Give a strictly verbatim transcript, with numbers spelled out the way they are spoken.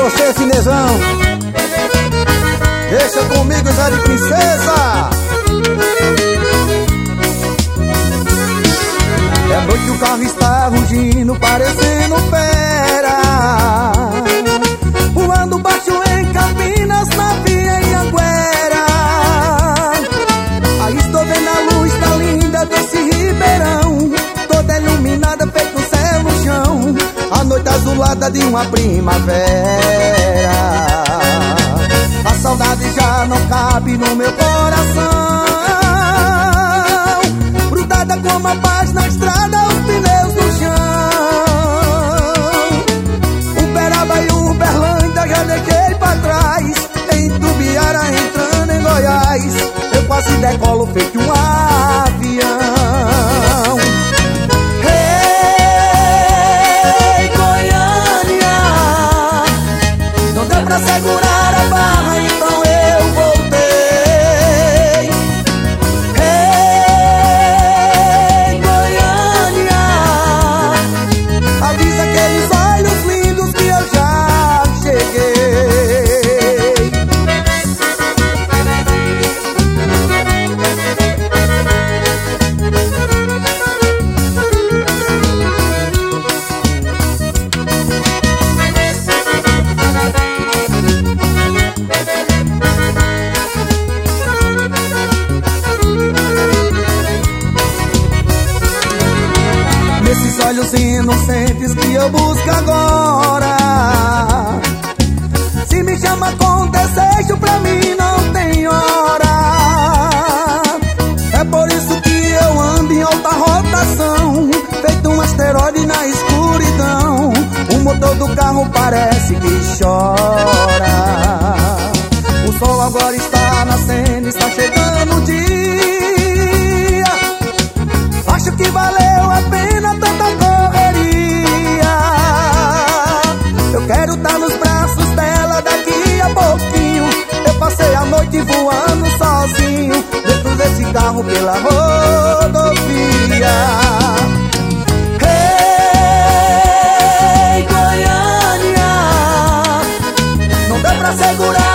você, Finezão. Deixa comigo, Zé de Princesa. É noite, o carro está rugindo, parecendo fera, voando baixo em Campinas, na via em Anguera. Aí estou vendo a luz da linda desse ribeirão, toda iluminada, feito um céu no chão, a noite azulada de uma primavera. A saudade já não cabe no meu coração, grudada como a paz na estrada, os pneus no chão. Uberaba e Uberlândia já deixei pra trás, em Tubiara entrando em Goiás, eu quase decolo feito um avião. Ei, Goiânia, não deu pra segurar a barra, então eu voltei. Ei, Goiânia, avisa aqueles olhos lindos que eu já cheguei. Nesses olhos inocentes que eu busco agora, se me chama com desejo, pra mim não tem hora. É por isso que eu ando em alta rotação, feito um asteroide na escuridão. O motor do carro parece que chora. O sol agora está nascendo, está chegando o dia. Acho que valeu a pena tanta correria. Eu quero estar nos braços dela daqui a pouquinho. Eu passei a noite voando sozinho, dentro desse carro pela rodovia. Ei, Goiânia, não dá pra segurar